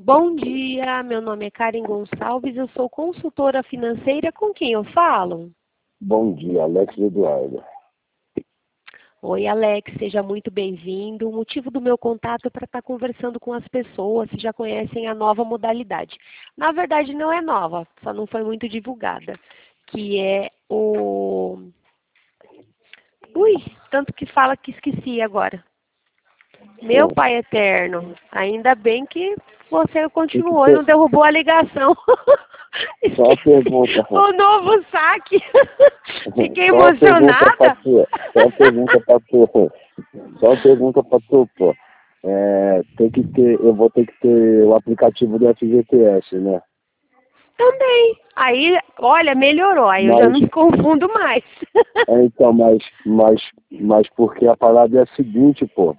Bom dia, meu nome é Karen Gonçalves, eu sou consultora financeira, com quem eu falo? Bom dia, Alex Eduardo. Oi, Alex, seja muito bem-vindo. O motivo do meu contato é para estar conversando com as pessoas que já conhecem a nova modalidade. Na verdade, não é nova, só não foi muito divulgada, que é o... Ui, tanto que fala que esqueci agora. Meu Pai Eterno, ainda bem que você continuou e não derrubou a ligação. Só uma pergunta. O novo saque. Fiquei Só uma pergunta emocionada. pra tu, pô. Eu vou ter que ter o aplicativo do FGTS, né? Também. Aí, olha, melhorou. Aí eu já não me confundo mais. Então, mas porque a parada é a seguinte, pô.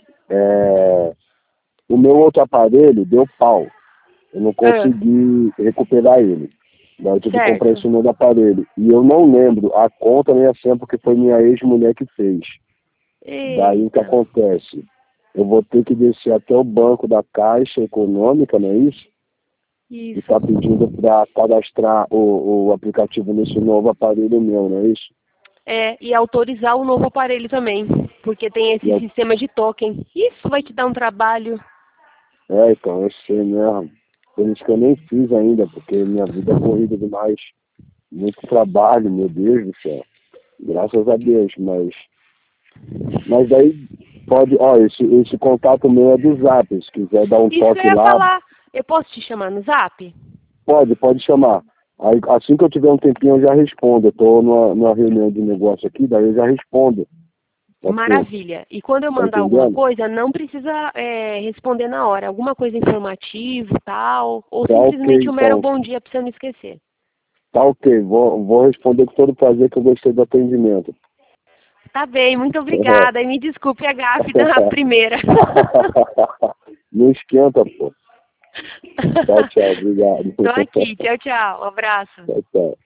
O meu outro aparelho deu pau. Eu não consegui recuperar ele. Daí eu tive que comprar esse novo aparelho. E eu não lembro a conta nem a senha, porque foi minha ex-mulher que fez. Eita. Daí o que acontece? Eu vou ter que descer até o banco da Caixa Econômica, não é isso? Isso. E tá pedindo para cadastrar o aplicativo nesse novo aparelho meu, não é isso? E autorizar o novo aparelho também, porque tem esse sistema de token. Isso vai te dar um trabalho. Então, eu sei mesmo. Por isso que eu nem fiz ainda, porque minha vida é corrida demais. Muito trabalho, meu Deus do céu. Graças a Deus, mas daí pode, esse contato meu é do Zap, se quiser dar um toque lá. Falar. Eu posso te chamar no Zap? Pode chamar. Aí, assim que eu tiver um tempinho, eu já respondo. Eu estou numa reunião de negócio aqui, daí eu já respondo. Maravilha. E quando eu mandar alguma coisa, não precisa responder na hora. Alguma coisa informativa, tal, ou simplesmente um mero bom dia para você não esquecer. Tá ok, vou responder com todo prazer, que eu gostei do atendimento. Tá bem, muito obrigada. E me desculpe a gafe da primeira. Não esquenta, pô. Tchau, obrigado. Tô aqui, tchau, tchau. Um abraço. Tchau.